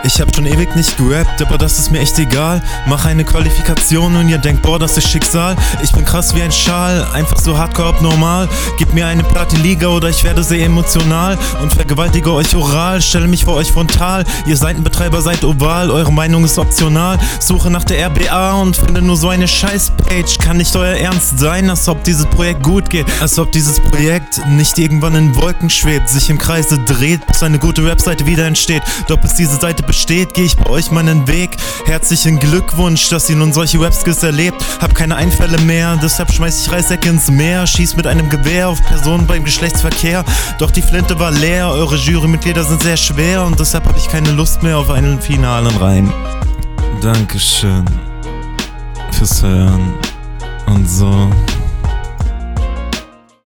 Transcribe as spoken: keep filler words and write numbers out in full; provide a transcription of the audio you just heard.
Ich hab schon ewig nicht gerappt, aber das ist mir echt egal. Mach eine Qualifikation und ihr denkt, boah, das ist Schicksal. Ich bin krass wie ein Schal, einfach so hardcore abnormal. Gib mir eine Platin-Liga oder ich werde sehr emotional und vergewaltige euch oral, stelle mich vor euch frontal. Ihr Seitenbetreiber seid oval, eure Meinung ist optional. Suche nach der R B A und finde nur so eine Scheiß-Page. Kann nicht euer Ernst sein, als ob dieses Projekt gut geht. Als ob dieses Projekt nicht irgendwann in Wolken schwebt, sich im Kreise dreht, bis eine gute Webseite wieder entsteht. Doch bis diese Seite besteht, gehe ich bei euch meinen Weg. Herzlichen Glückwunsch, dass ihr nun solche Webskills erlebt. Hab keine Einfälle mehr, deshalb schmeiß ich Reissäcke ins Meer. Schieß mit einem Gewehr auf Personen beim Geschlechtsverkehr. Doch die Flinte war leer, eure Jurymitglieder sind sehr schwer und deshalb habe ich keine Lust mehr auf einen finalen Reim. Dankeschön fürs Hören und so.